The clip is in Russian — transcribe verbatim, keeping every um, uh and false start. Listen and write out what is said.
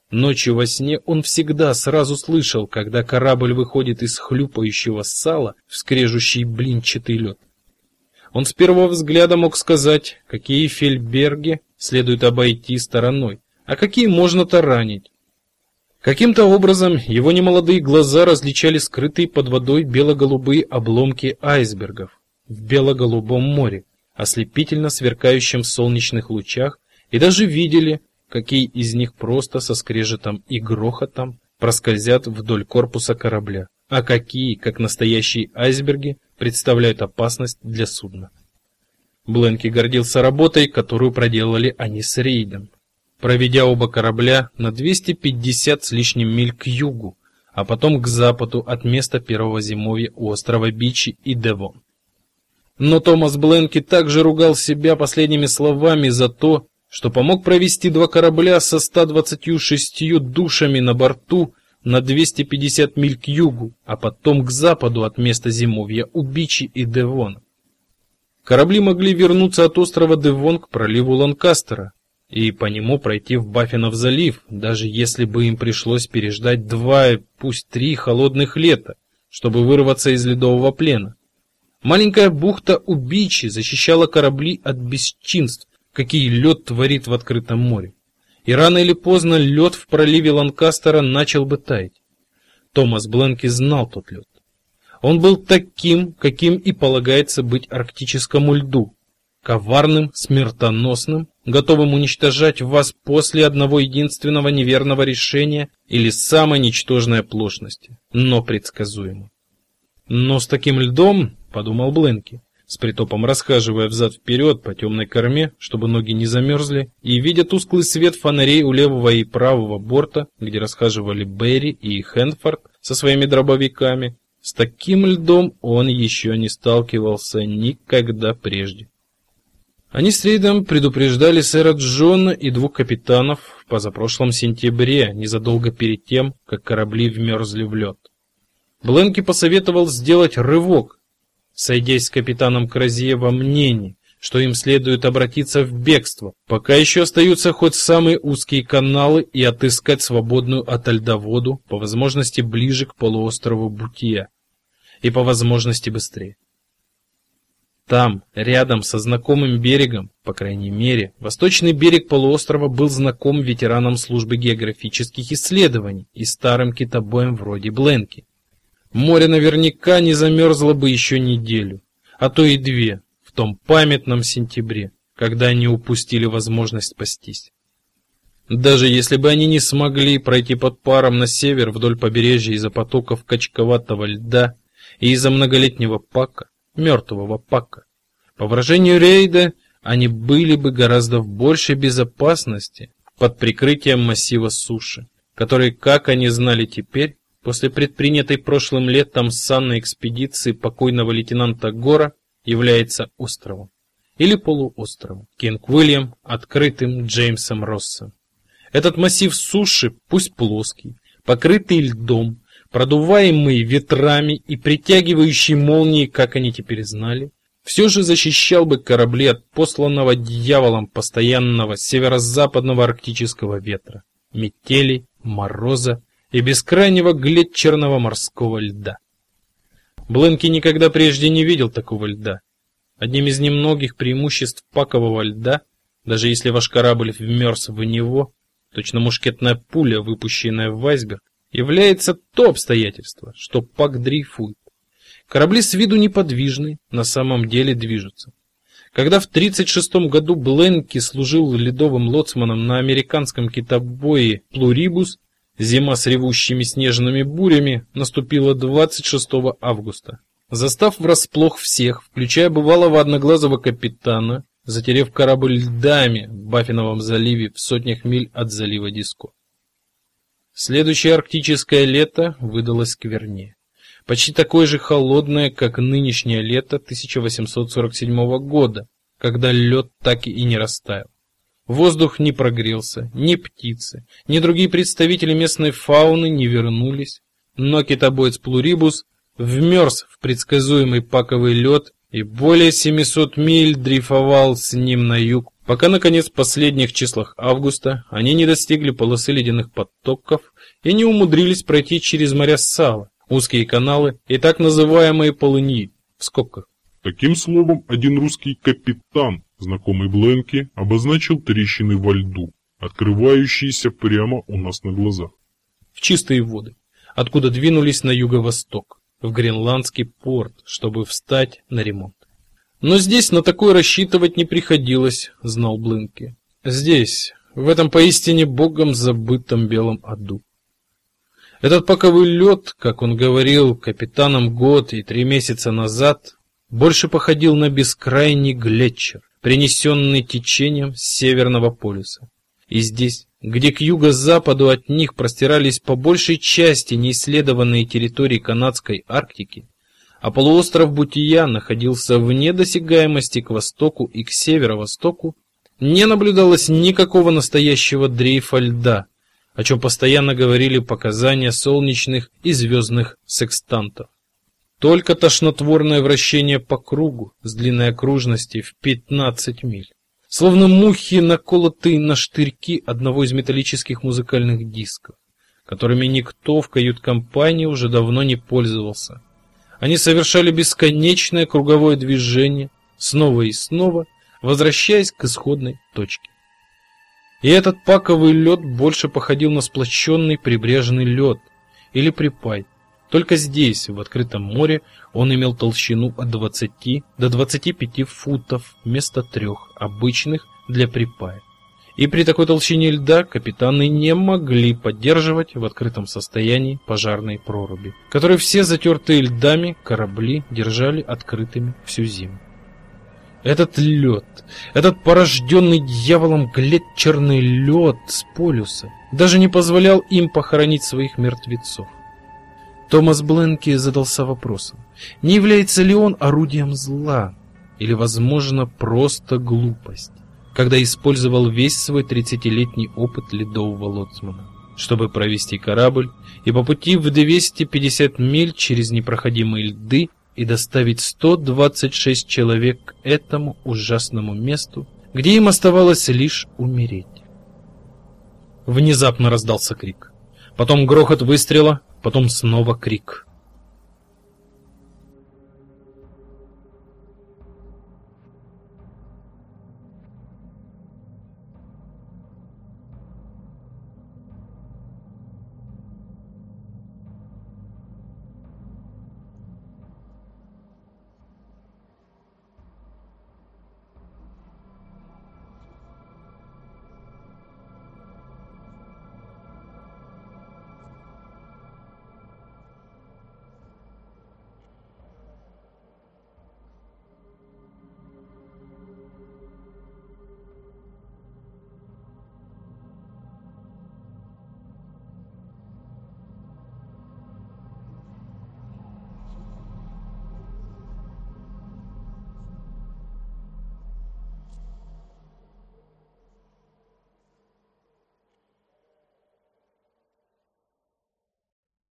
Ночью во сне он всегда сразу слышал, когда корабль выходит из хлюпающего сала в скрежущий блинчатый лед. Он с первого взгляда мог сказать, какие фельдберги следует обойти стороной, а какие можно таранить. Каким-то образом его немолодые глаза различали скрытые под водой бело-голубые обломки айсбергов в бело-голубом море, ослепительно сверкающем в солнечных лучах, и даже видели, какие из них просто со скрежетом и грохотом проскользят вдоль корпуса корабля, а какие, как настоящие айсберги, представляют опасность для судна. Бленки гордился работой, которую проделали они с Рейдом, проведя оба корабля на двести пятьдесят с лишним миль к югу, а потом к западу от места первого зимовья у острова Бичи и Девон. Но Томас Бленки также ругал себя последними словами за то, что помог провести два корабля со ста двадцатью шестью душами на борту на двести пятьдесят миль к югу, а потом к западу от места зимовья у Бичи и Девона. Корабли могли вернуться от острова Девон к проливу Ланкастера и по нему пройти в Баффинов залив, даже если бы им пришлось переждать два, пусть три холодных лета, чтобы вырваться из ледового плена. Маленькая бухта у Бичи защищала корабли от бесчинств, какие лед творит в открытом море. И рано или поздно лед в проливе Ланкастера начал бы таять. Томас Бленки знал тот лед. Он был таким, каким и полагается быть арктическому льду. Коварным, смертоносным, готовым уничтожать вас после одного единственного неверного решения или самой ничтожной оплошности, но предсказуемым. Но с таким льдом, подумал Бленки, с притопом расхаживая взад-вперед по темной корме, чтобы ноги не замерзли, и видя тусклый свет фонарей у левого и правого борта, где расхаживали Берри и Хэнфорд со своими дробовиками, с таким льдом он еще не сталкивался никогда прежде. Они с Рейдом предупреждали сэра Джона и двух капитанов в позапрошлом сентябре, незадолго перед тем, как корабли вмерзли в лед. Бленки посоветовал сделать рывок, сойдясь с капитаном Кразье во мнении, что им следует обратиться в бегство, пока еще остаются хоть самые узкие каналы, и отыскать свободную ото льда воду, по возможности ближе к полуострову Бутия, и по возможности быстрее. Там, рядом со знакомым берегом, по крайней мере, восточный берег полуострова был знаком ветеранам службы географических исследований и старым китобоем вроде Бленки. Море наверняка не замерзло бы еще неделю, а то и две, в том памятном сентябре, когда они упустили возможность спастись. Даже если бы они не смогли пройти под паром на север вдоль побережья из-за потоков качковатого льда и из-за многолетнего пака, мертвого пака, по выражению Рейда, они были бы гораздо в большей безопасности под прикрытием массива суши, который, как они знали теперь, после предпринятой прошлым летом санной экспедиции покойного лейтенанта Гора, является островом или полуостровом Кинг-Уильям, открытым Джеймсом Россом. Этот массив суши, пусть плоский, покрытый льдом, продуваемый ветрами и притягивающий молнии, как они теперь знали, все же защищал бы корабли от посланного дьяволом постоянного северо-западного арктического ветра, метели, мороза и бескрайнего глетчерного морского льда. Бленки никогда прежде не видел такого льда. Одним из немногих преимуществ пакового льда, даже если ваш корабль вмерз в него, точно мушкетная пуля, выпущенная в айсберг, является то обстоятельство, что пак дрейфует. Корабли с виду неподвижны, на самом деле движутся. Когда в тридцать шестом году Бленки служил ледовым лоцманом на американском китобое Плурибус, зима с ревущими снежными бурями наступила двадцать шестого августа. Застав врасплох всех, включая бывалого одноглазого капитана, затерев корабль льдами в Баффиновом заливе в сотнях миль от залива Диско. Следующее арктическое лето выдалось сквернее. Почти такое же холодное, как нынешнее лето тысяча восемьсот сорок седьмого года, когда лед так и не растаял. Воздух не прогрелся, ни птицы, ни другие представители местной фауны не вернулись, но китобоец Плурибус вмерз в предсказуемый паковый лед и более семисот миль дрейфовал с ним на юг пока, наконец, в последних числах августа они не достигли полосы ледяных потоков и не умудрились пройти через моря сала, узкие каналы и так называемые полыньи, в скобках. Таким словом, один русский капитан, знакомый Бленки, обозначил трещины во льду, открывающиеся прямо у нас на глазах. В чистые воды, откуда двинулись на юго-восток, в Гренландский порт, чтобы встать на ремонт. Но здесь на такое рассчитывать не приходилось, знал Бленки. Здесь, в этом поистине богом забытом белом аду. Этот паковый лед, как он говорил капитанам год и три месяца назад, больше походил на бескрайний глетчер, принесенный течением с Северного полюса. И здесь, где к юго-западу от них простирались по большей части неисследованные территории канадской Арктики, а полуостров Бутия находился вне досягаемости к востоку и к северо-востоку, не наблюдалось никакого настоящего дрейфа льда, о чем постоянно говорили показания солнечных и звездных секстантов. Только тошнотворное вращение по кругу с длинной окружности в пятнадцать миль. Словно мухи, наколотые на штырьки одного из металлических музыкальных дисков, которыми никто в кают-компании уже давно не пользовался. Они совершали бесконечное круговое движение, снова и снова, возвращаясь к исходной точке. И этот паковый лед больше походил на сплощенный прибрежный лед или припай. Только здесь, в открытом море, он имел толщину от двадцати до двадцати пяти футов вместо трех обычных для припая. И при такой толщине льда капитаны не могли поддерживать в открытом состоянии пожарной проруби, которые все затертые льдами корабли держали открытыми всю зиму. Этот лед, этот порожденный дьяволом глетчерный лед с полюса даже не позволял им похоронить своих мертвецов. Томас Бленки задался вопросом, не является ли он орудием зла, или, возможно, просто глупость, когда использовал весь свой тридцатилетний опыт ледового лоцмана, чтобы провести корабль и по пути в двести пятьдесят миль через непроходимые льды и доставить сто двадцать шесть человек к этому ужасному месту, где им оставалось лишь умереть. Внезапно раздался крик, потом грохот выстрела, потом снова крик.